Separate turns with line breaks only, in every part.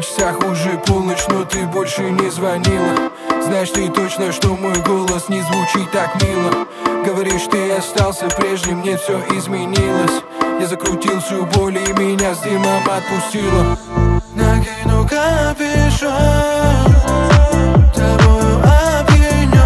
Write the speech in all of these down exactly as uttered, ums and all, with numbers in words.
часах уже полночь, но ты больше не звонила. Знаешь ты точно, что мой голос не звучит так мило. Говоришь, ты остался прежним, нет, все изменилось. Я закрутил всю боль и меня с дымом отпустила. Накину капюшон, тобою опьянен,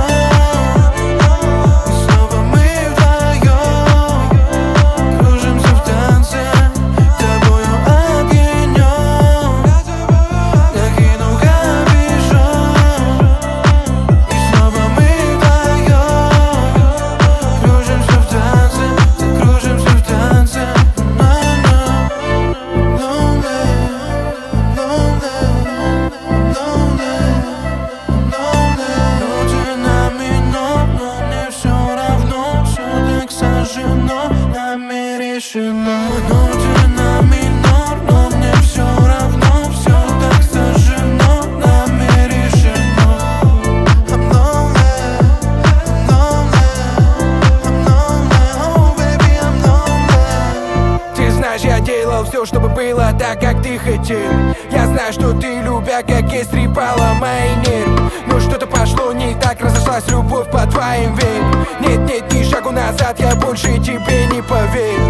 и снова мы вдвоем кружимся в танце, тобою опьянен. Накину капюшон, и снова мы вдвоем кружимся в танце, кружимся в танце. Ночи на минор, но мне все равно. Все так сожжено, нами решено. I'm lonely, I'm lonely, I'm lonely, oh baby, I'm lonely. Ты знаешь, я делал все, чтобы было так, как ты хотел. Я знаю, что ты, любя, как есть, трепала мои нервы. Но что-то пошло не так, разошлась любовь по твоим веям. Нет, нет, ни шагу назад, я больше тебе не поверю.